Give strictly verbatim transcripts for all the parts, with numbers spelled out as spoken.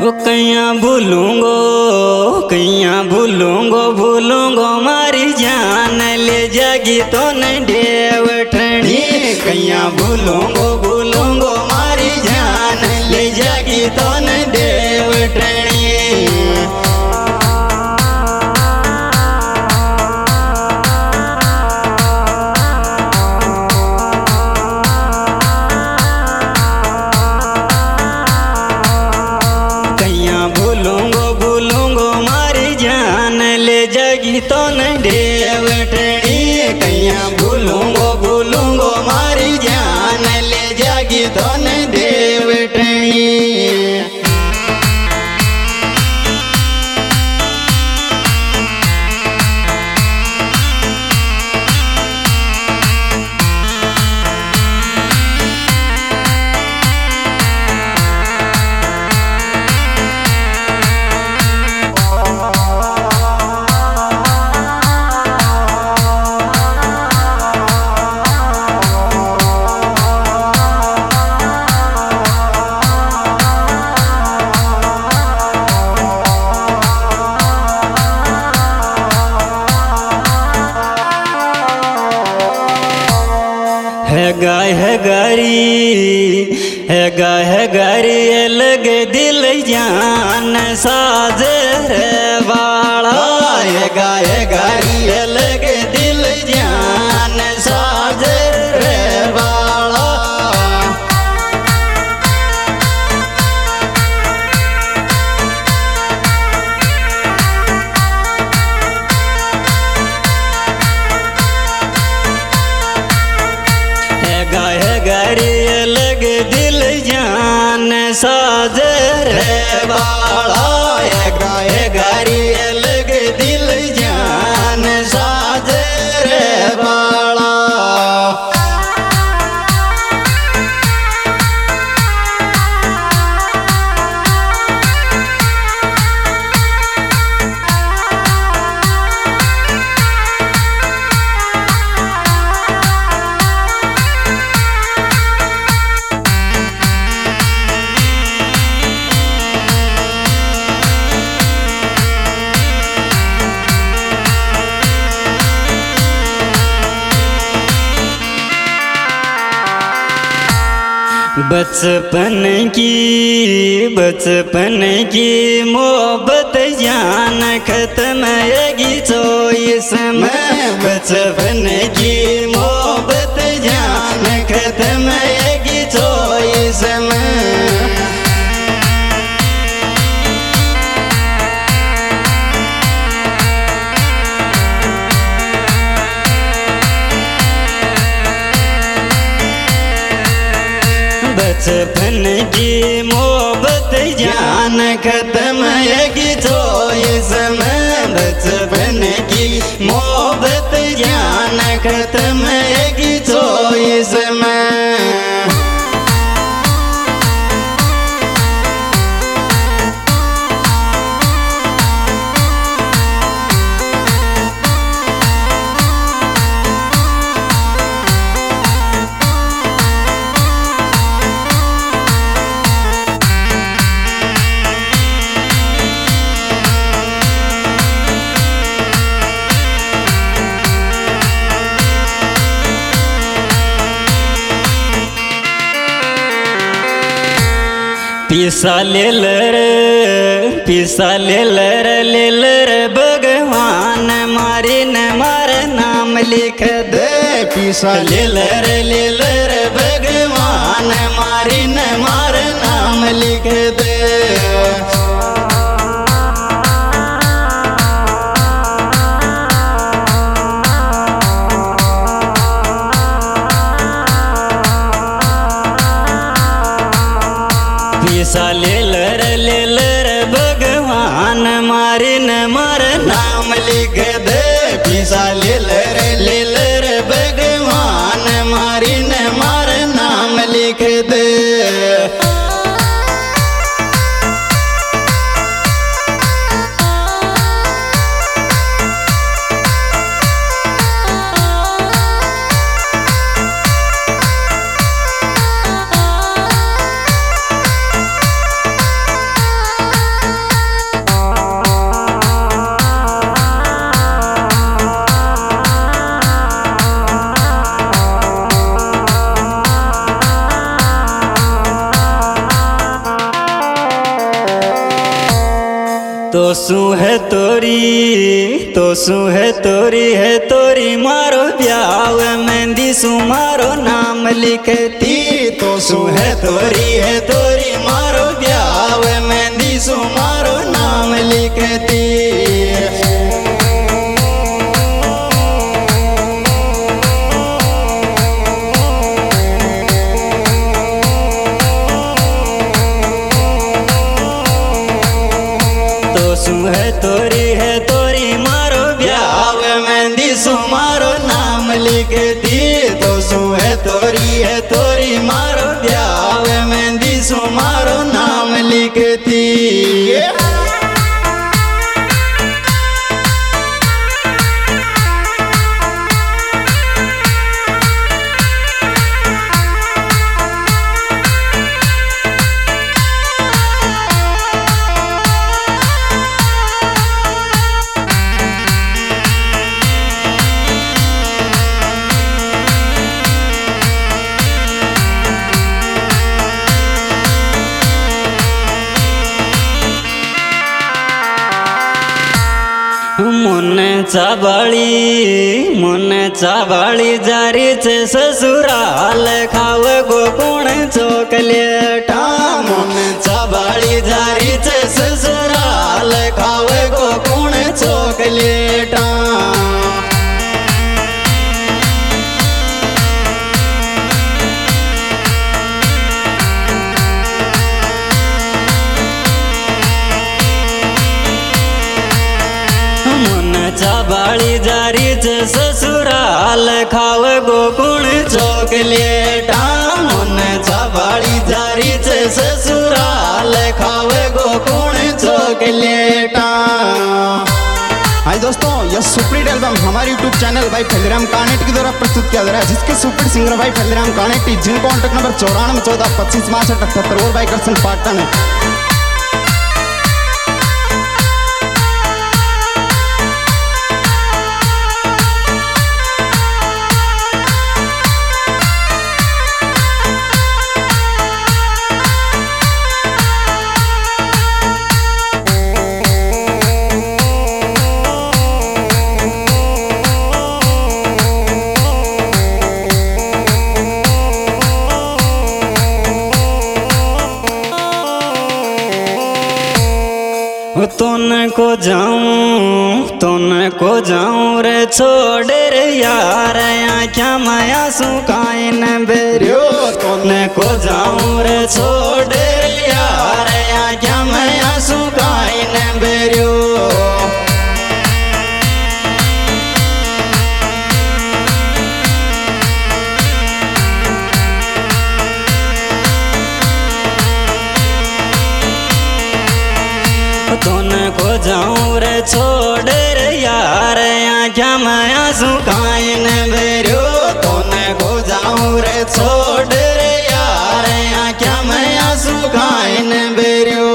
वो कैया भूलूंगो कैया भूलूंगो भूलूंगो मारी जान ले जागी तो न डेवठणी कैया भूलूंगो भूलूंगो मारी जान ले जागी तो न डेवठणी। तो न डेवठणी कैया भूलूंगो भूलूंगो मारी जान ले जागी तो न डेवठणी। है गाय है गारी है गाय है गारी अलग दिल जान साज रे वाला है गाय है गारी अलग दिल जान साज रे वाला। गाय गारी अलग दिल जान साज रे वाला गाय गारी अलग दिल जान साज रे वाला। बचपन की बचपन की मोहब्बत जान खत्म होगी तो इसमें बचपन की मोहब्बत जान खत्म होगी तो इसमें। बचपन की मोहब्बत जान खत्म होगी तो इसमें बचपन की मोहब्बत जान खत्म होगी तो इसमें। पिसा ले लर पिसा ले लर ले लर भगवान मारी न मार नाम लिख दे पिसा ले लर ले लर भगवान मारी न मार नाम लिख दे। पिसा ले लर ले लर भगवान मारी न मार नाम लिख दे पिसा ले लर ले लर भगवान मारी न मार नाम लिख दे। तो सु है तोरी तो सु है तोरी है तोरी मारो ब्याव मेहंदी सु मारो नाम लिखती। तो सु है तोरी है तोरी मारो ब्याव मेहंदी सु मारो नाम लिखती। तो सु है तोरी है तोरी मारो ब्याव मेहंदी सु मारो नाम लिखती। तो सु है तोरी है तोरी मारो ब्याव मेहंदी सु मारो नाम लिखती। मन चाबाळी मन चाबाळी जारीचे ससुराल खाव गोकुण चोकलेटा। मन चाबाळी जारीचे ससुराल खाव गोकुण चोकलेटा। चाबाळी जारीच ससुराल खाव गोकुण चोकलेटा। मन चाबाळी जारीच ससुराल खाव गोकुण चोकलेटा। हाय दोस्तों, यह सुपरहिट एल्बम हमारे यूट्यूब चैनल भाई फैलराम कानेट के द्वारा प्रस्तुत किया जा रहा है, जिसके सुपरहिट सिंगर भाई फैलराम कानेट, जिन कॉन्टैक्ट नंबर चौरानवे चौदह पच्चीस बासठ अठहत्तर और भाई करसन पाटन है। तुन को जाऊं तुन को जाऊं रे छोड़ रे यार क्या माया सुकाइन बेरियो। तुन को जाऊं रे छोड़ रे यार क्या माया सुकाइन बेरियो। तुन को जाऊं रे छोड़ रे यार क्या माया सुकाइन बेरियो। तुन को जाऊं रे छोड़ रे यार क्या माया सुकाइन बेरियो।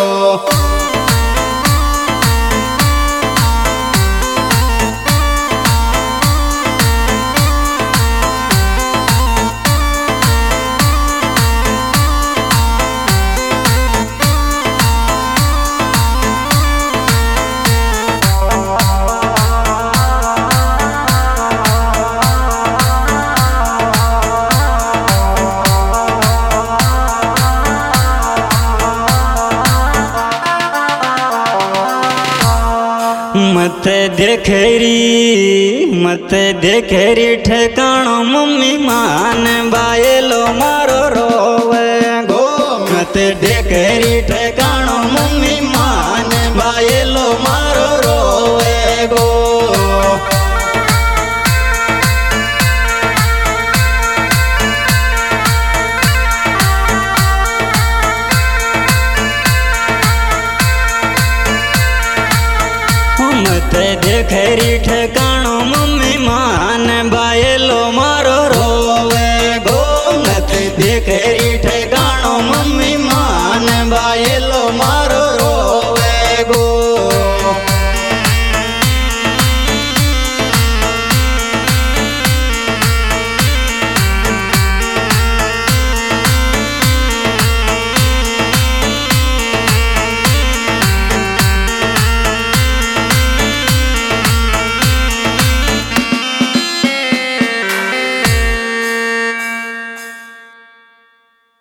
मत देखरी मत देखरी ठिकानो मम्मी मान बायलो मारो रोवे गो। मत देखरी ठिकानो मम्मी मान बायलो मारो रोवे गो। मत देखरी ठिकानो मम्मी मान बायलो मारो रोवे गो। मत देखरी ठिकानो मम्मी मान बायलो मारो